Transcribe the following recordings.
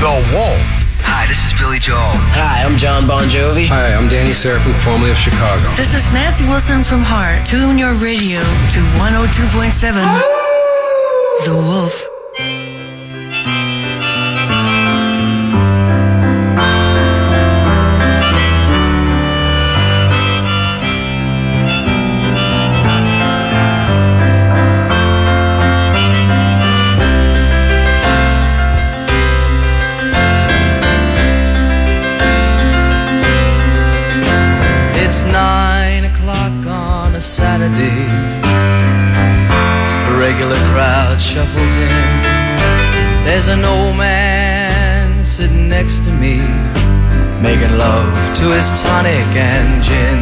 The Wolf. Hi, this is Billy Joel. Hi, I'm John Bon Jovi. Hi, I'm Danny Serafin, formerly of Chicago. This is Nancy Wilson from Heart. Tune your radio to 102.7 The Wolf. It's 9 o'clock on a Saturday. The regular crowd shuffles in. There's an old man sitting next to me, making love to his tonic and gin.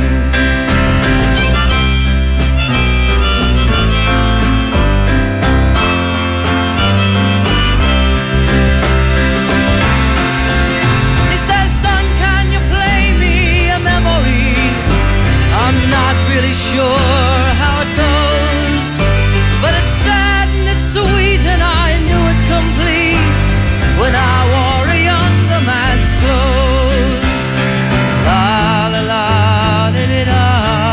He says, son, can you play me a memory? I'm not really sure how it goes, but it's sad and it's sweet and I knew it complete when I wore a younger man's clothes. La la la li li da,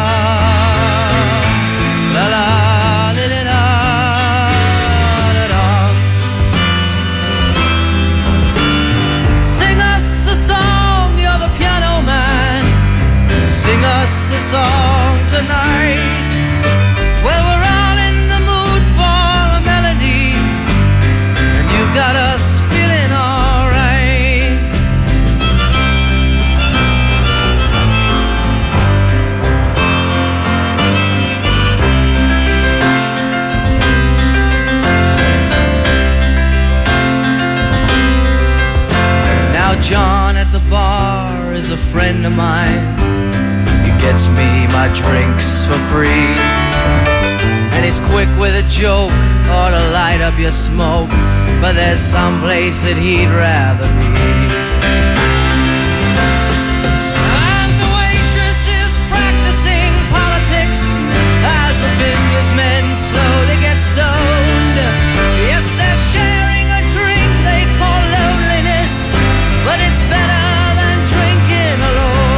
la la li li da da da. Sing us a song, you're the piano man. Sing us a song tonight. Well, we're all in the mood for a melody, and you've got us feeling alright. Now John at the bar is a friend of mine. Gets me my drinks for free, and he's quick with a joke or to light up your smoke, but there's some place that he'd rather be. And the waitress is practicing politics as the businessmen slowly get stoned. Yes, they're sharing a drink they call loneliness, but it's better than drinking alone.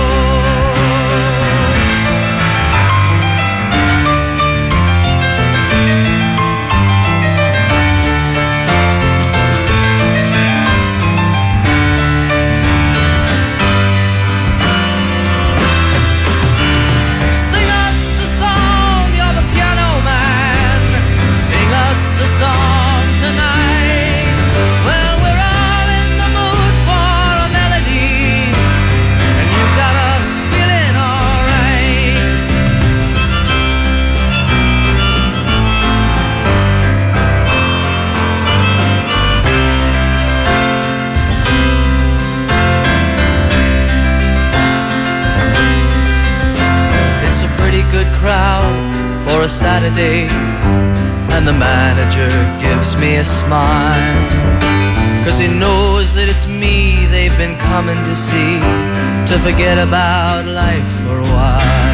For a Saturday, and the manager gives me a smile, 'cause he knows that it's me they've been coming to see, to forget about life for a while.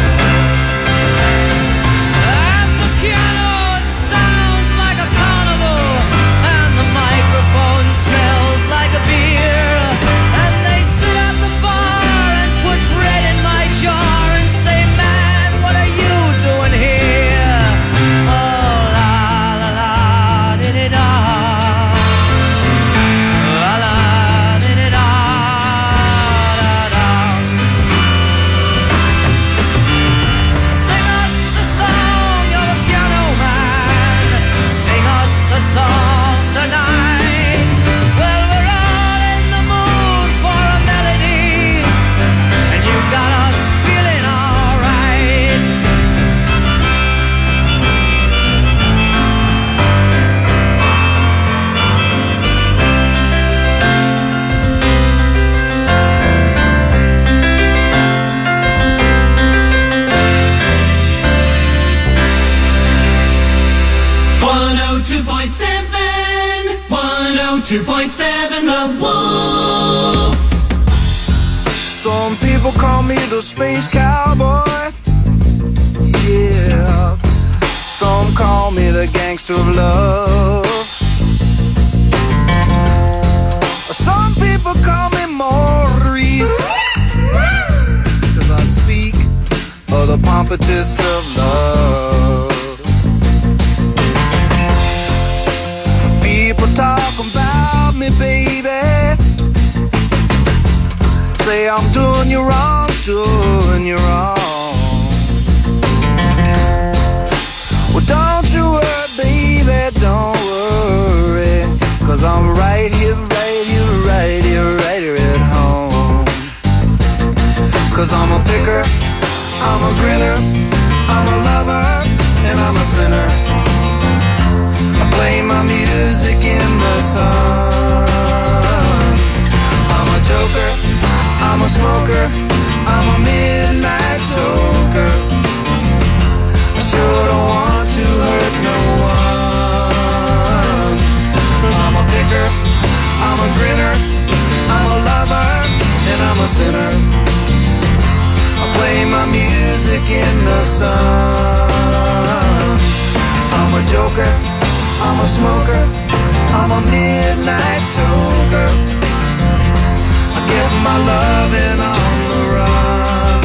And the piano, it sounds like a carnival, and the microphone smells like a beer, and they sit at the bar and put bread in my jar and say, man, what are you doing here? Oh, la la la di di da, la la di di da da da. Sing us a song, you're the piano man. Sing us a song tonight. Well, we're all in the mood for a melody, and you got us feeling alright. 102.7 The Wolf. Some people call me the space cowboy. Yeah. Some call me the gangster of love. Some the pompatus of love. People talk about me, baby, say I'm doing you wrong, doing you wrong. Well, don't you worry, baby, don't worry, 'cause I'm right here, right here, right here, right here at home. 'Cause I'm a picker, I'm a grinner, I'm a lover, and I'm a sinner. I play my music in the sun. I'm a joker, I'm a smoker, I'm a midnight toker. I sure don't want to hurt no one. I'm a picker, I'm a grinner, I'm a lover, and I'm a sinner. I play my music in the sun. I'm a joker, I'm a smoker, I'm a midnight toker. I get my loving on the run.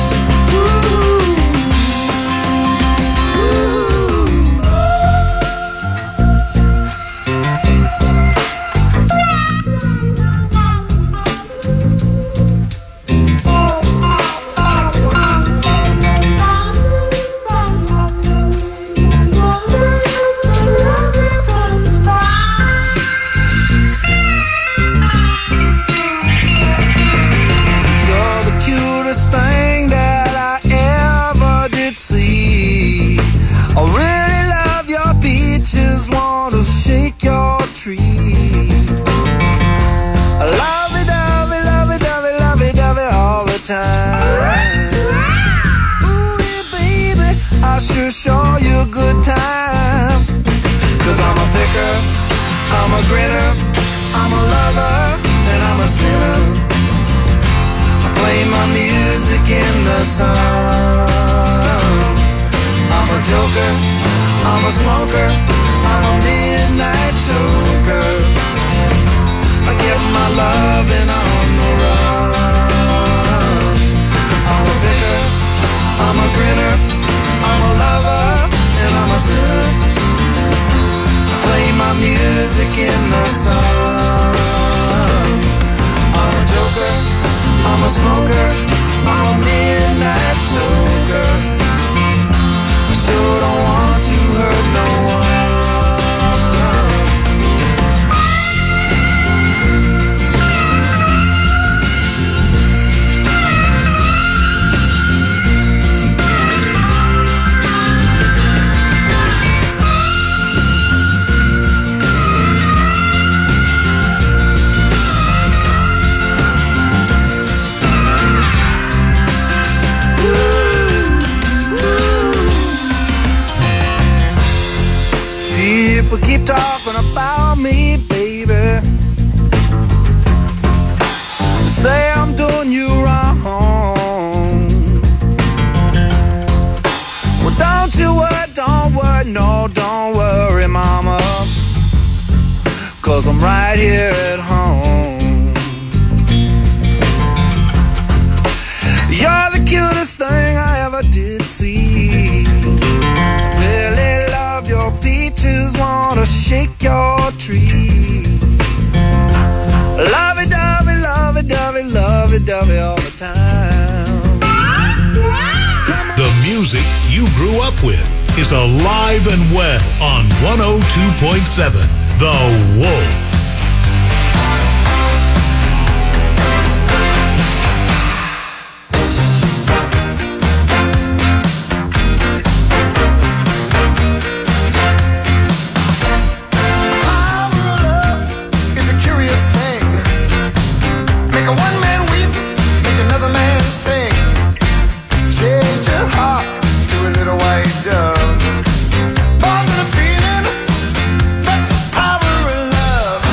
Sure show you a good time. 'Cause I'm a picker, I'm a grinner, I'm a lover, and I'm a sinner. I play my music in the sun. I'm a joker, I'm a smoker, I'm a midnight toker. I get my loving on the run. I'm a picker, I'm a grinner, I'm a lover, and I'm a sinner. I play my music in the sun. I'm a joker, I'm a smoker, I'm a midnight toker. I sure don't want to hurt no one. People keep talking about me, baby, say I'm doing you wrong. Well, don't you worry, don't worry, no, don't worry, mama, 'cause I'm right here at home. You're the cutest thing I ever did see. Really love your peaches, wanna shake your tree. Lovey-dovey, lovey-dovey, lovey-dovey all the time. The music you grew up with is alive and well on 102.7 The Wolf. More than a feeling, that's the power of love.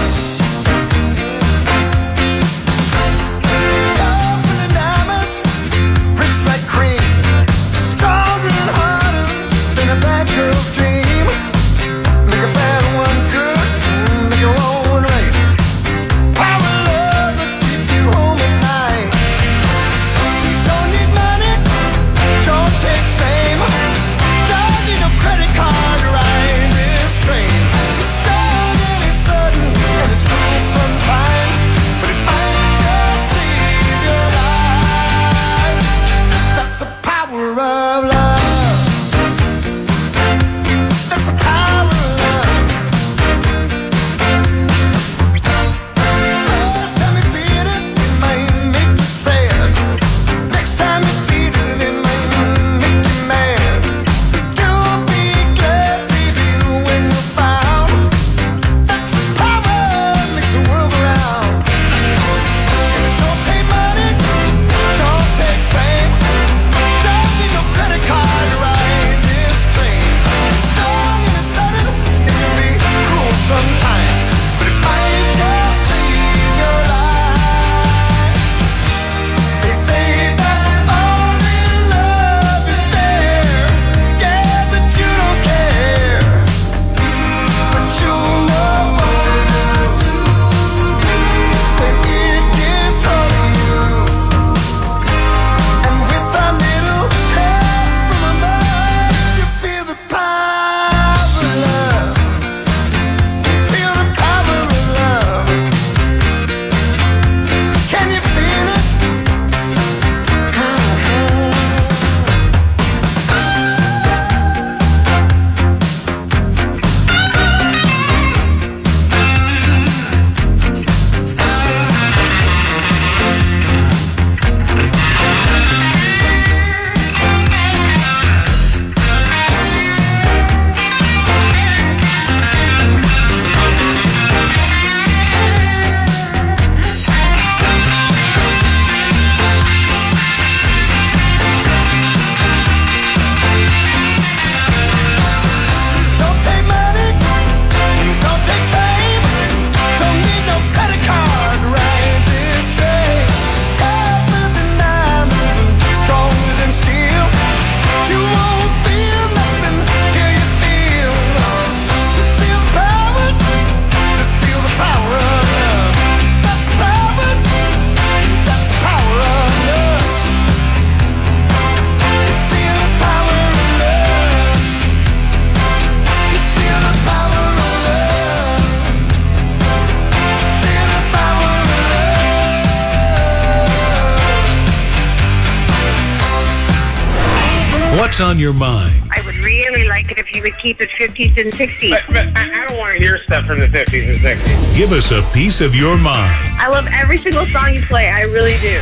What's on your mind? I would really like it if you would keep it 50s and 60s. But I don't want to hear stuff from the 50s and 60s. Give us a piece of your mind. I love every single song you play. I really do.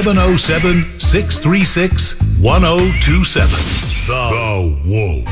707-636-1027. The Wolf.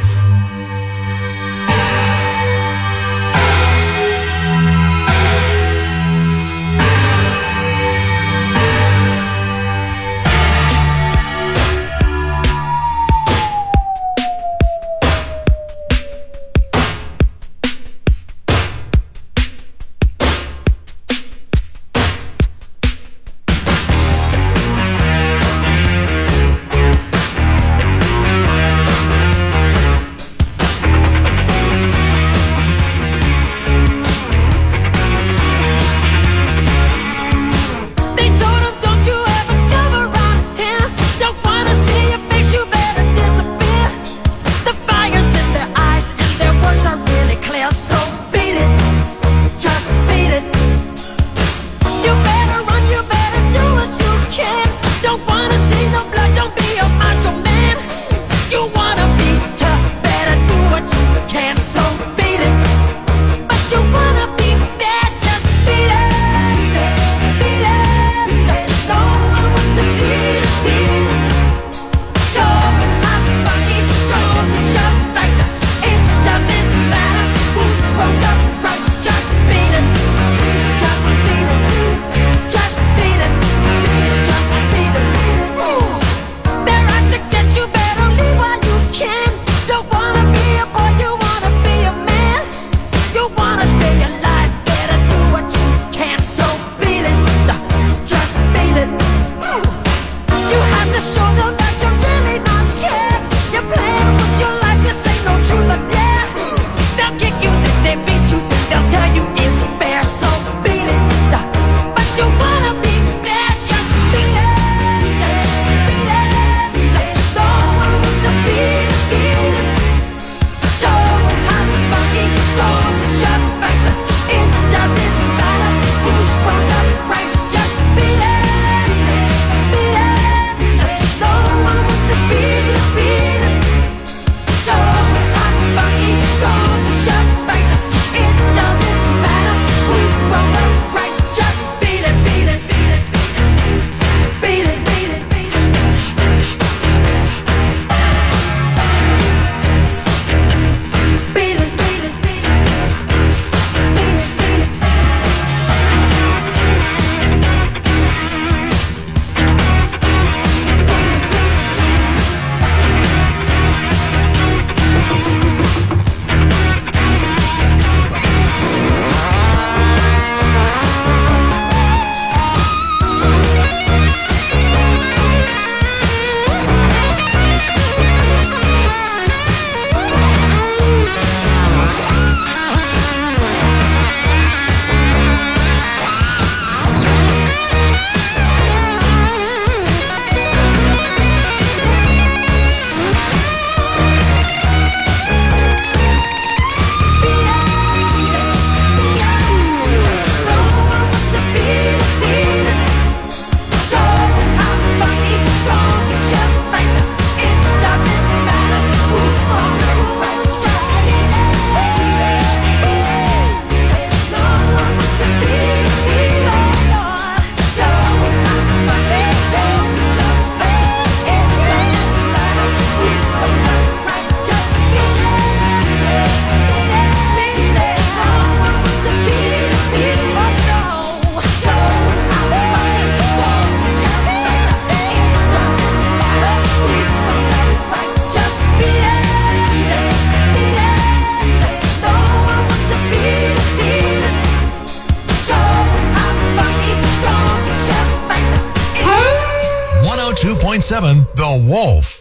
The Wolf.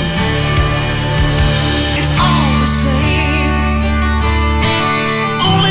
Only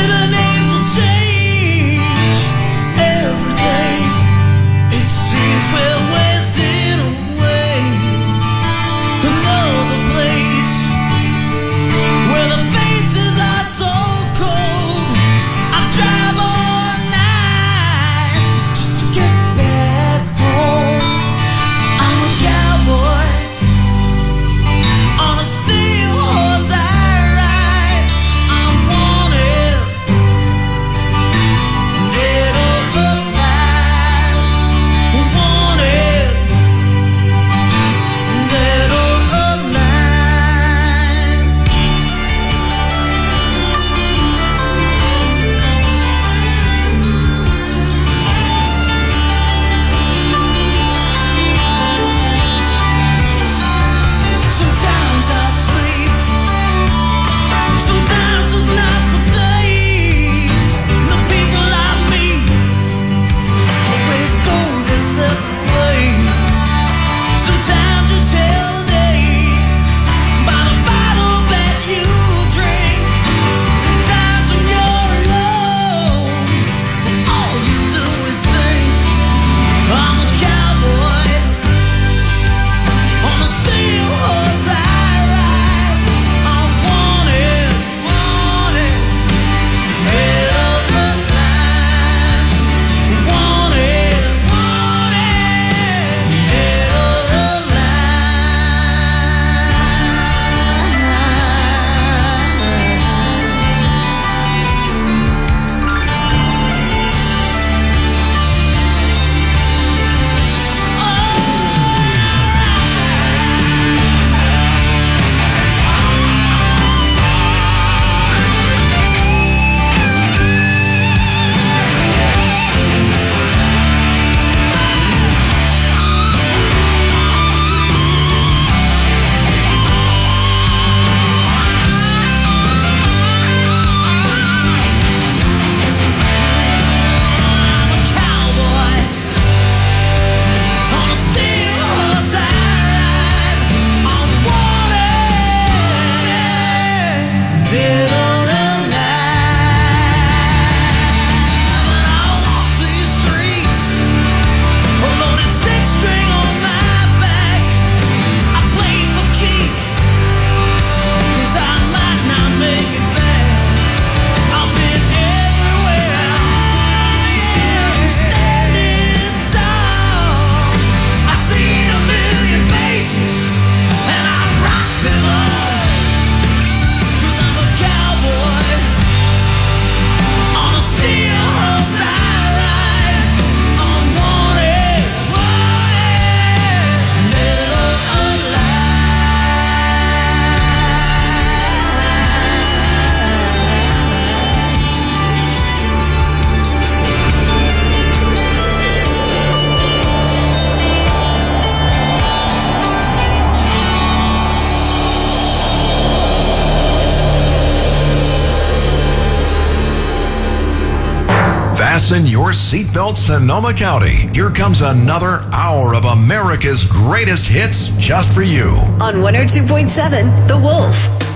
Fasten your seatbelt, Sonoma County. Here comes another hour of America's greatest hits just for you. On 102.7, The Wolf.